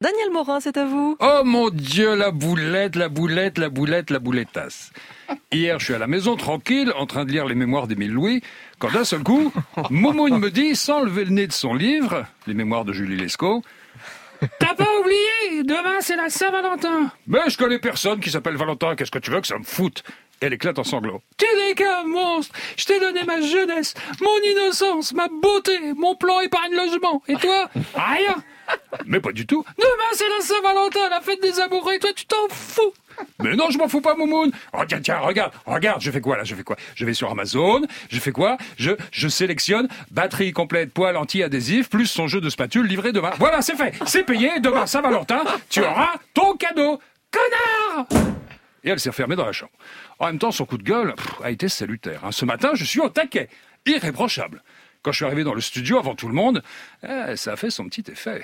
Daniel Morin, c'est à vous. Oh mon Dieu, la boulettasse. Hier, je suis à la maison, tranquille, en train de lire les mémoires d'Émile Louis, quand d'un seul coup, Moumoune me dit, sans lever le nez de son livre, les mémoires de Julie Lescaut, « T'as pas oublié, demain c'est la Saint-Valentin !»« Mais je connais personne qui s'appelle Valentin, qu'est-ce que tu veux que ça me foute ?» Elle éclate en sanglots. « Tu n'es qu'un monstre. Je t'ai donné ma jeunesse, mon innocence, ma beauté, mon plan épargne-logement. Et toi, rien !» Mais pas du tout. « Demain c'est la Saint-Valentin, la fête des amoureux, et toi tu t'en fous !» Mais non, je m'en fous pas, Moumoune. Oh, tiens, regarde, je fais quoi là, je vais sur Amazon, je fais quoi? Je sélectionne batterie complète, poêle anti-adhésif, plus son jeu de spatule livré demain. Voilà, c'est fait, c'est payé, demain Saint-Valentin, tu auras ton cadeau. Connard! Et elle s'est refermée dans la chambre. En même temps, son coup de gueule a été salutaire. Ce matin, je suis au taquet, irréprochable. Quand je suis arrivé dans le studio avant tout le monde, ça a fait son petit effet.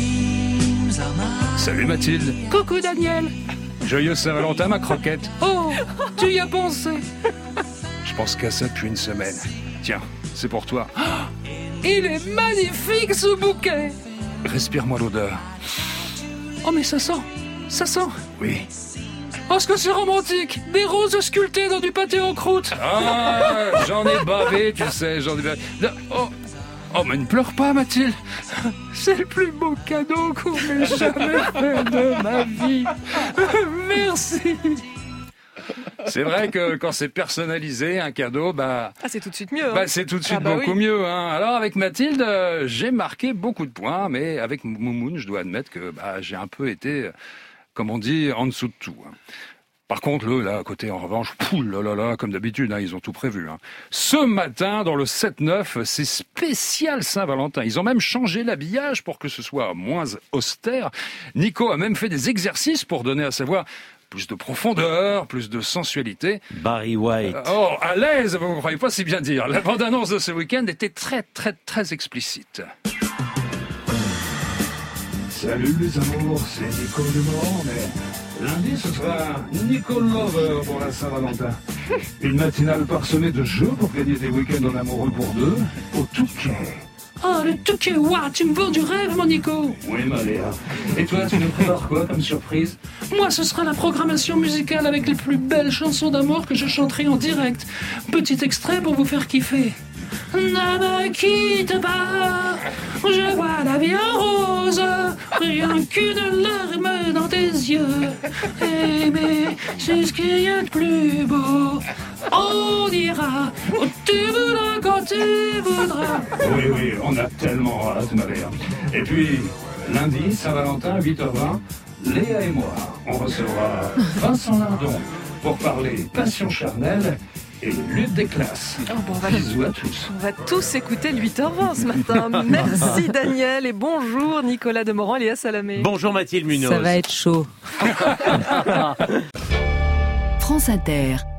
Salut Mathilde. Coucou Daniel. Joyeux Saint-Valentin, ma croquette. Oh, tu y as pensé. Je pense qu'à ça depuis une semaine. Tiens, c'est pour toi. Oh, il est magnifique ce bouquet. Respire-moi l'odeur. Oh mais ça sent. Oui. Oh, ce que c'est romantique. Des roses sculptées dans du pâté en croûte. Ah, j'en ai bavé, tu sais, Oh, mais ne pleure pas, Mathilde. C'est le plus beau cadeau qu'on m'ait jamais fait de ma vie. Merci. C'est vrai que quand c'est personnalisé, un cadeau, c'est tout de suite mieux. Hein. C'est tout de suite beaucoup mieux. Hein. Alors, avec Mathilde, j'ai marqué beaucoup de points, mais avec Moumoune, je dois admettre que j'ai un peu été, comme on dit, en dessous de tout. Hein. Par contre, là, à côté, en revanche, comme d'habitude, ils ont tout prévu. Hein. Ce matin, dans le 7-9, c'est spécial Saint-Valentin. Ils ont même changé l'habillage pour que ce soit moins austère. Nico a même fait des exercices pour donner à savoir plus de profondeur, plus de sensualité. Barry White. À l'aise, vous ne croyez pas si bien dire. La bande-annonce de ce week-end était très, très, très explicite. Salut les amours, c'est Nico Dumont, mais lundi ce sera Nico Lover pour la Saint-Valentin. Une matinale parsemée de jeux pour gagner des week-ends en amoureux pour deux au Touquet. Oh, le Touquet, waouh, tu me vends du rêve, mon Nico. Oui, Maléa. Et toi, tu nous prépares quoi comme surprise? Moi, ce sera la programmation musicale avec les plus belles chansons d'amour que je chanterai en direct. Petit extrait pour vous faire kiffer. Ne me quitte pas, je vois la vie en rose, rien qu'une larme dans tes yeux. Aimer, c'est ce qu'il y a de plus beau. On ira où tu voudras quand tu voudras. Oui, on a tellement hâte, ma mère. Et puis, lundi, Saint-Valentin, 8h20, Léa et moi, on recevra Vincent Lardon pour parler passion charnelle et lutte des classes. Bisous à tous. On va tous écouter le 8h20 ce matin. Merci Daniel et bonjour Nicolas Demorand et Léa Salamé. Bonjour Mathilde Munoz. Ça va être chaud. France Inter.